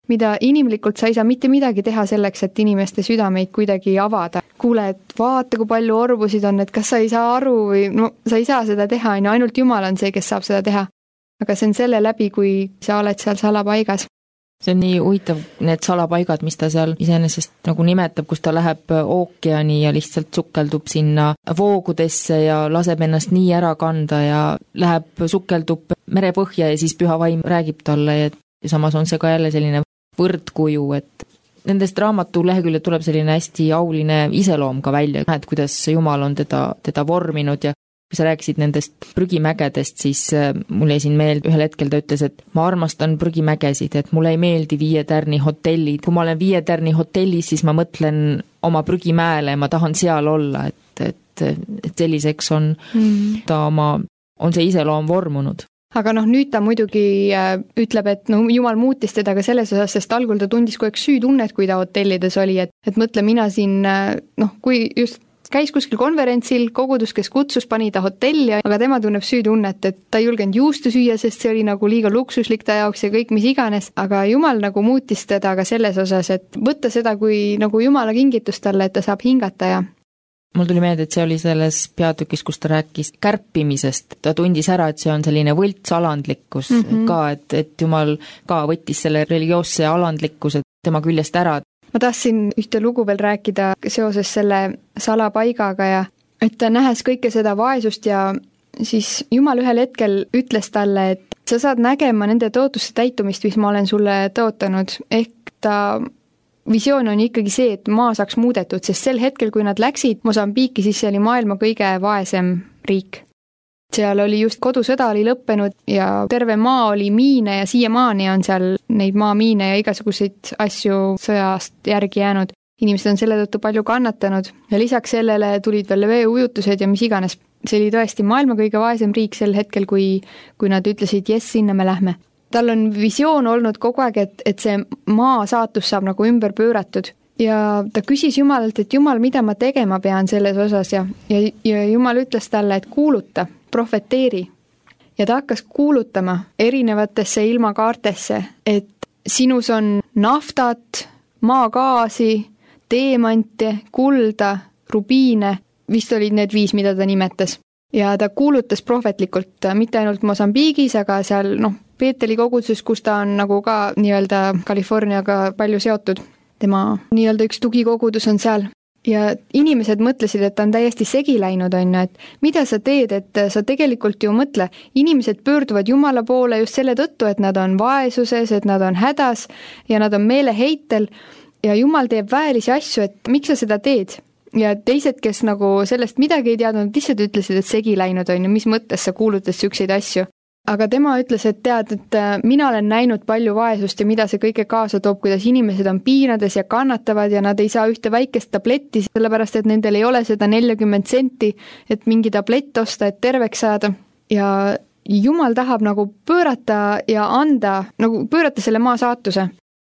mida inimlikult sa ei saa mitte midagi teha selleks, et inimeste südameid kuidagi avada. Kuule, et vaata, kui palju orbusid on, et kas sa ei saa aru või no sa ei saa seda teha, ainult Jumal on see, kes saab seda teha. Aga see on selle läbi, kui sa oled seal salapaigas. See on nii huvitav, need salapaigad, mis ta seal iseenesest nagu nimetab, kus ta läheb ookeani ja lihtsalt sukeldub sinna voogudesse ja laseb ennast nii ära kanda ja läheb sukeldub merepõhja ja siis Püha Vaim räägib talle ja samas on see ka jälle selline võrdkuju, et nendest raamatu lehekülje tuleb selline hästi auline iseloom ka välja, et kuidas Jumal on teda vorminud ja kui sa rääkisid nendest prügimägedest, siis mul jäi siin meelde ühel hetkel ta ütles, et ma armastan prügimägesid, et mulle ei meeldi 5 tärni hotellid. Kui ma olen 5 tärni hotellis, siis ma mõtlen oma prügimäele ja ma tahan seal olla, et selliseks on ta on see iseloom vormunud. Aga nüüd ta muidugi ütleb, et Jumal muutis teda ka selles osas, sest algul ta tundis kogu aeg süütunnet, kui ta hotellides oli, et mõtle mina siin, kui just käis kuskil konverentsil, kogudus, kes kutsus, pani ta hotelli, aga tema tunneb süütunnet, et ta ei julgenud juustu süüa, sest see oli nagu liiga luksuslik ta jaoks ja kõik mis iganes, aga Jumal nagu muutis teda ka selles osas, et võtta seda kui nagu Jumala kingitus talle, et ta saab hingata ja mul tuli meelde, et see oli selles peatükis, kus ta rääkis kärpimisest. Ta tundis ära, et see on selline võltsalandlikkus ka, et Jumal ka võttis selle religioosse alandlikkuse tema küljest ära. Ma tahtsin ühte lugu veel rääkida seoses selle salapaigaga ja et nähes kõike seda vaesust ja siis Jumal ühel hetkel ütles talle, et sa saad nägema nende tõotuste täitumist, mis ma olen sulle tõotanud. Ehk ta visioon on ikkagi see, et maa saaks muudetud, sest sel hetkel, kui nad läksid Mosambiiki, siis see oli maailma kõige vaesem riik. Seal oli just kodusõda oli lõppenud ja terve maa oli miine ja siiamaani on seal neid maamiine ja igasuguseid asju sõjast järgi jäänud. Inimesed on selle tõttu palju kannatanud ja lisaks sellele tulid veel veeujutused ja mis iganes. See oli tõesti maailma kõige vaesem riik sel hetkel, kui nad ütlesid, yes, sinna me lähme. Tal on visioon olnud kogu aeg, et see maa saatus saab nagu ümber pööratud. Ja ta küsis Jumalalt, et Jumal, mida ma tegema pean selles osas ja Jumal ütles talle, et kuuluta, profeteeri. Ja ta hakkas kuulutama erinevatesse ilmakaartesse, et sinus on naftat, maagaasi, teemante, kulda, rubiine, vist olid need 5, mida ta nimetas. Ja ta kuulutas prohvetlikult mitte ainult Mosambiigis, aga seal Peeteli koguduses, kus ta on nagu ka nii-öelda Californiaga palju seotud. Tema nii-öelda üks tugikogudus on seal. Ja inimesed mõtlesid, et ta on täiesti segi läinud, et mida sa teed, et sa tegelikult ju mõtle, inimesed pöörduvad Jumala poole just selle tõttu, et nad on vaesuses, et nad on hädas ja nad on meeleheitel ja Jumal teeb väelisi asju, et miks sa seda teed? Ja teised, kes nagu sellest midagi ei teadnud, lihtsalt ütlesid, et segi läinud on ja mis mõttes sa kuulutad selliseid asju. Aga tema ütles, et tead, et mina olen näinud palju vaesust ja mida see kõike kaasa toob, kuidas inimesed on piinades ja kannatavad ja nad ei saa ühte väikest tabletti, sellepärast et nendel ei ole seda 40 senti, et mingi tablett osta, et terveks saada. Ja Jumal tahab nagu pöörata ja anda, nagu pöörata selle maa saatuse.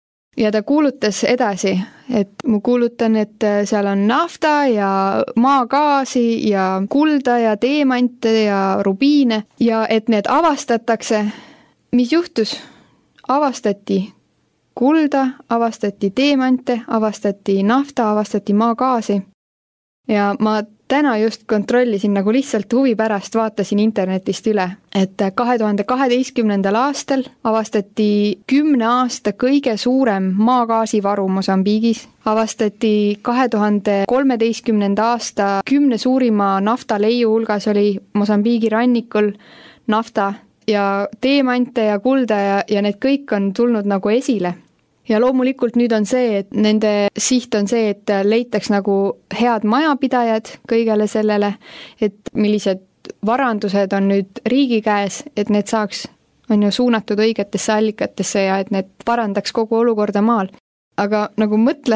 Ja ta kuulutas edasi, et ma kuulutan, et seal on nafta ja maagaasi ja kulda ja teemante ja rubiine ja et need avastatakse. Mis juhtus? Avastati kulda, avastati teemante, avastati nafta, avastati maagaasi. Ja ma täna just kontrollisin nagu lihtsalt huvi pärast, vaatasin internetist üle, et 2012. aastal avastati 10 aasta kõige suurem maagaasivaru Mosambiigis. Avastati 2013. aasta 10 suurima naftaleiu hulgas oli Mosambiigi rannikul nafta ja teemante ja kulda ja need kõik on tulnud nagu esile. Ja loomulikult nüüd on see, et nende siht on see, et leitaks nagu head majapidajad kõigele sellele, et millised varandused on nüüd riigi käes, et need saaks, on ju suunatud õigetesse allikatesse ja et need parandaks kogu olukorda maal. Aga nagu mõtle,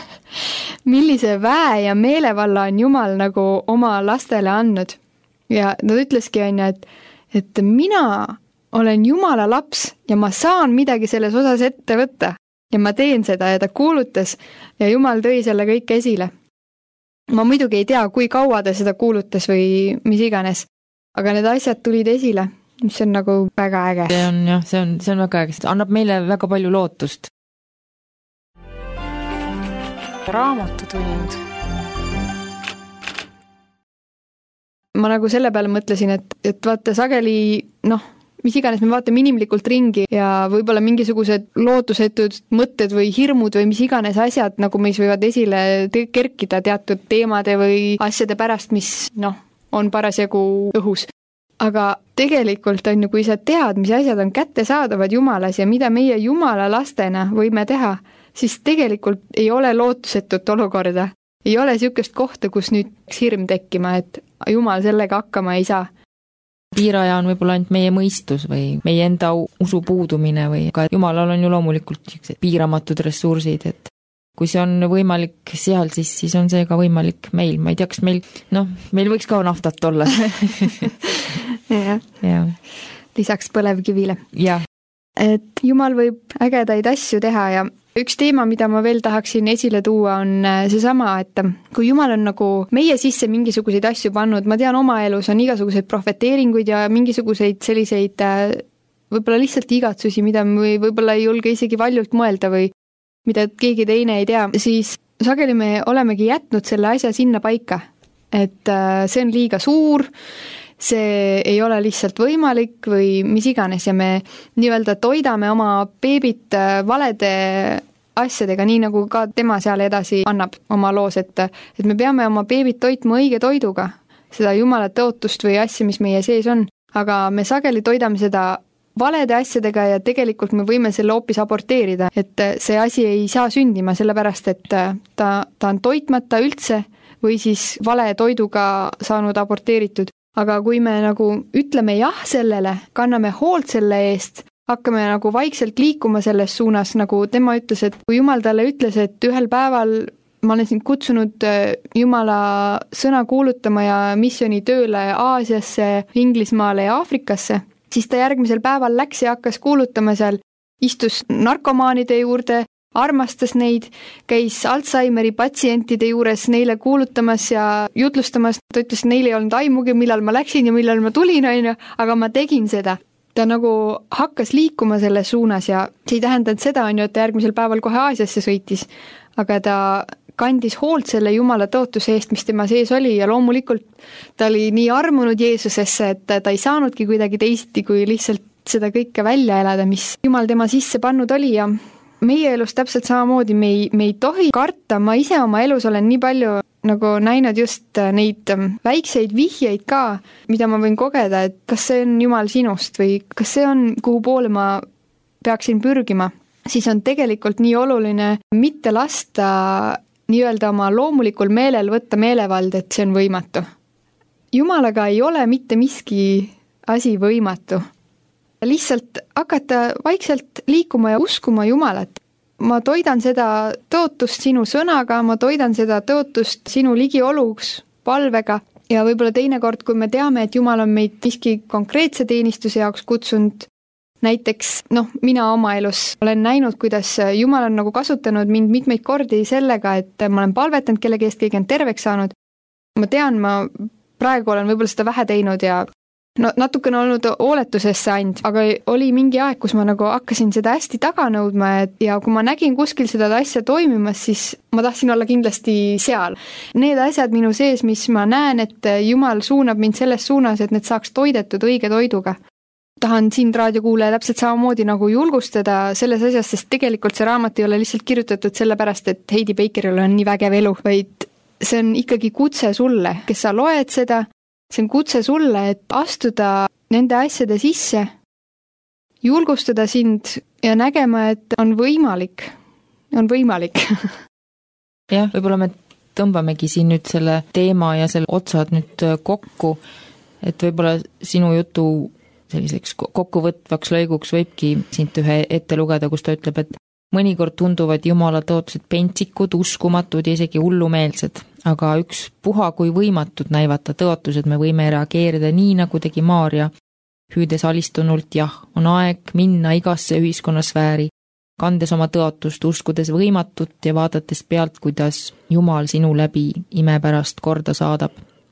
millise väe ja meelevalla on Jumal nagu oma lastele andnud. Ja nad ütleski, et mina olen Jumala laps ja ma saan midagi selles osas ette võtta. Ja ma teen seda ja ta kuulutas ja Jumal tõi selle kõik esile. Ma muidugi ei tea, kui kaua ta seda kuulutas või mis iganes, aga need asjad tulid esile, mis on nagu väga äge. See on väga äge, see annab meile väga palju lootust. Raamatutund. Ma nagu selle peale mõtlesin, et vaata sageli, mis iganes me vaatame inimlikult ringi ja võib-olla mingisugused lootusetud mõtted või hirmud või mis iganes asjad, nagu meis võivad esile kerkida teatud teemade või asjade pärast, mis on parasjagu õhus. Aga tegelikult on ju, kui sa tead, mis asjad on kättesaadavad Jumalas ja mida meie Jumala lastena võime teha, siis tegelikult ei ole lootusetut olukorda. Ei ole niisugust kohta, kus nüüd hirm tekkima, et Jumal sellega hakkama ei saa. Piiraja on võib-olla ainult meie mõistus või meie enda usu puudumine või ka Jumalal on ju loomulikult piiramatud ressursid, et kui see on võimalik seal, siis on see ka võimalik meil. Ma ei tea, kas meil võiks ka naftat olla. ja. Lisaks põlevkivile. Ja. Et Jumal võib ägedaid asju teha ja üks teema, mida ma veel tahaksin esile tuua, on seesama, et kui Jumal on nagu meie sisse mingisuguseid asju pannud, ma tean, oma elus on igasuguseid profeteeringuid ja mingisuguseid selliseid võib-olla lihtsalt igatsusi, mida me võib-olla ei julge isegi valjult mõelda või mida keegi teine ei tea, siis sageli me olemegi jätnud selle asja sinna paika, et see on liiga suur, see ei ole lihtsalt võimalik või mis iganes ja me nii-öelda toidame oma beebit valede asjadega, nii nagu ka tema seal edasi annab oma loos, et me peame oma beebit toitma õige toiduga, seda Jumala tõotust või asja, mis meie sees on, aga me sageli toidame seda valede asjadega ja tegelikult me võime selle hoopis aborteerida, et see asi ei saa sündima, sellepärast et ta on toitmata üldse või siis vale toiduga saanud aborteeritud. Aga kui me nagu ütleme jah sellele, kanname hoolt selle eest, hakkame nagu vaikselt liikuma selles suunas, nagu tema ütles, et kui Jumal talle ütles, et ühel päeval ma olen sind kutsunud Jumala sõna kuulutama ja missioonitööle Aasiasse, Inglismaale ja Aafrikasse, siis ta järgmisel päeval läks ja hakkas kuulutama seal, istus narkomaanide juurde, armastas neid, käis Alzheimeri patsientide juures neile kuulutamas ja jutlustamas, ta ütles, et neil ei olnud aimugi, millal ma läksin ja millal ma tulin, aga ma tegin seda. Ta nagu hakkas liikuma selles suunas ja see ei tähendanud seda, et ta järgmisel päeval kohe Aasiasse sõitis, aga ta kandis hoolt selle Jumala tõotuse eest, mis tema sees oli ja loomulikult ta oli nii armunud Jeesusesse, et ta ei saanudki kuidagi teisiti, kui lihtsalt seda kõike välja elada, mis Jumal tema sisse pannud oli ja meie elus täpselt samamoodi, me ei tohi karta, ma ise oma elus olen nii palju nagu näinud just neid väikseid vihjeid ka, mida ma võin kogeda, et kas see on Jumal sinust või kas see on, kuhu poole ma peaksin pürgima, siis on tegelikult nii oluline mitte lasta nii-öelda oma loomulikul meelel võtta meelevald, et see on võimatu. Jumalaga ei ole mitte miski asi võimatu. Lihtsalt hakata vaikselt liikuma ja uskuma Jumalat. Ma toidan seda tõotust sinu sõnaga, ma toidan seda tõotust sinu ligioluks, palvega ja võib-olla teinekord, kui me teame, et Jumal on meid miski konkreetse teenistuse jaoks kutsunud, näiteks, mina oma elus olen näinud, kuidas Jumal on nagu kasutanud mind mitmeid kordi sellega, et ma olen palvetanud kellegi eest, keegi on terveks saanud. Ma tean, ma praegu olen võib-olla seda vähe teinud ja natukene olnud hooletusesse ainult, aga oli mingi aeg, kus ma nagu hakkasin seda hästi taga nõudma ja kui ma nägin kuskil seda asja toimimas, siis ma tahtsin olla kindlasti seal. Need asjad minu sees, mis ma näen, et Jumal suunab mind selles suunas, et need saaks toidetud õige toiduga. Tahan siin raadiokuulaja täpselt samamoodi nagu julgustada selles asjas, sest tegelikult see raamat ei ole lihtsalt kirjutatud sellepärast, et Heidi Bakeril on nii vägev elu, vaid see on ikkagi kutse sulle, kes sa loed seda, see on kutse sulle, et astuda nende asjade sisse, julgustada sind ja nägema, et on võimalik. Jah, võib-olla me tõmbamegi siin nüüd selle teema ja selle otsad nüüd kokku, et võib-olla sinu jutu selliseks kokkuvõtvaks lõiguks võibki sind ühe ette lugeda, kus ta ütleb, et mõnikord tunduvad Jumala tõotused pentsikud, uskumatud ja isegi hullumeelsed, aga üks puha kui võimatud näivata tõotused me võime reageerida nii, nagu tegi Maarja, hüüdes alistunult jah, on aeg minna igasse ühiskonnasfääri, kandes oma tõotust, uskudes võimatut ja vaadates pealt, kuidas Jumal sinu läbi imepärast korda saadab.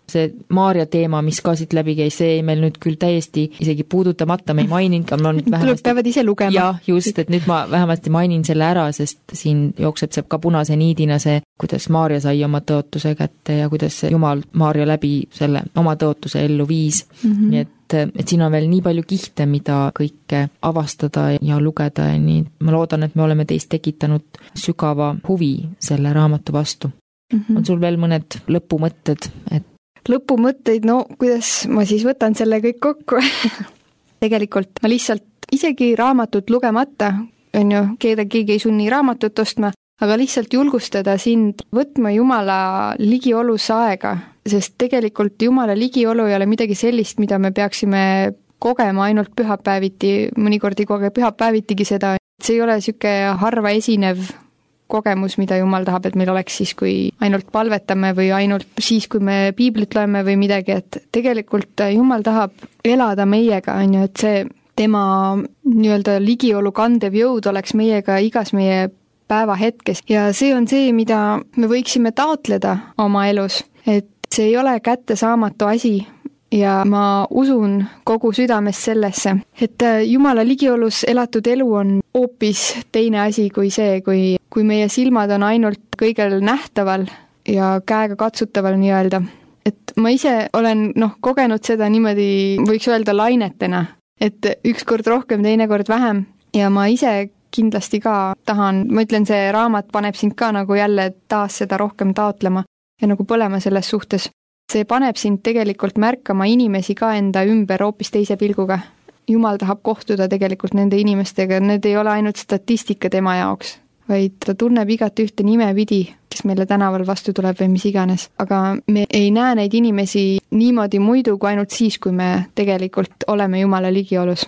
see Maarja teema, mis ka siit läbi käis, see meil nüüd küll täiesti isegi puudutamata, me ei maininud, aga nüüd vähemasti... Peavad ise lugema. Jah, just, et nüüd ma vähemasti mainin selle ära, sest siin jookseb see ka punase niidina see, kuidas Maarja sai oma tõotuse kätte ja kuidas Jumal Maarja läbi selle oma tõotuse ellu viis. Nii et siin on veel nii palju kihte, mida kõike avastada ja lugeda ja nii. Ma loodan, et me oleme teist tekitanud sügava huvi selle raamatu vastu. On sul veel mõned lõpumõtted, et lõpumõtteid, no kuidas ma siis võtan selle kõik kokku? Tegelikult ma lihtsalt isegi raamatut lugemata, on ju, keegi ei sunni raamatut ostma, aga lihtsalt julgustada sind võtma Jumala ligiolus aega, sest tegelikult Jumala ligiolu ei ole midagi sellist, mida me peaksime kogema ainult pühapäeviti, mõnikord ei koge pühapäevitigi seda. See ei ole siuke harva esinev kogemus, mida Jumal tahab, et meil oleks siis, kui ainult palvetame või ainult siis, kui me piiblit loeme või midagi, et tegelikult Jumal tahab elada meiega, on ju, et see tema nii-öelda ligiolu kandev jõud oleks meiega igas meie päevahetkes ja see on see, mida me võiksime taotleda oma elus, et see ei ole kättesaamatu asi ja ma usun kogu südamest sellesse, et Jumala ligiolus elatud elu on hoopis teine asi kui see, kui meie silmad on ainult kõigel nähtaval ja käega katsutaval nii-öelda. Et ma ise olen kogenud seda niimoodi, võiks öelda lainetena, et ükskord rohkem, teinekord vähem ja ma ise kindlasti ka tahan, ma ütlen, see raamat paneb sind ka nagu jälle taas seda rohkem taotlema ja nagu põlema selles suhtes. See paneb sind tegelikult märkama inimesi ka enda ümber hoopis teise pilguga. Jumal tahab kohtuda tegelikult nende inimestega, need ei ole ainult statistika tema jaoks, vaid ta tunneb igat ühte nimepidi, kes meile tänaval vastu tuleb või mis iganes. Aga me ei näe neid inimesi niimoodi muidu kui ainult siis, kui me tegelikult oleme Jumala ligiolus.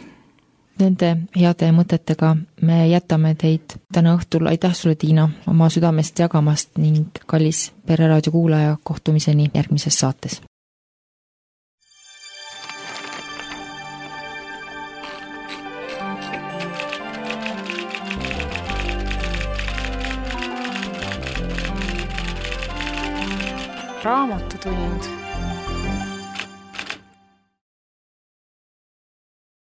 Nende heade mõtetega me jätame teid täna õhtul. Aitäh sulle, Tiina, oma südamest jagamast ning kallis Pereraadio kuulaja, kohtumiseni järgmises saates. Raamatutund.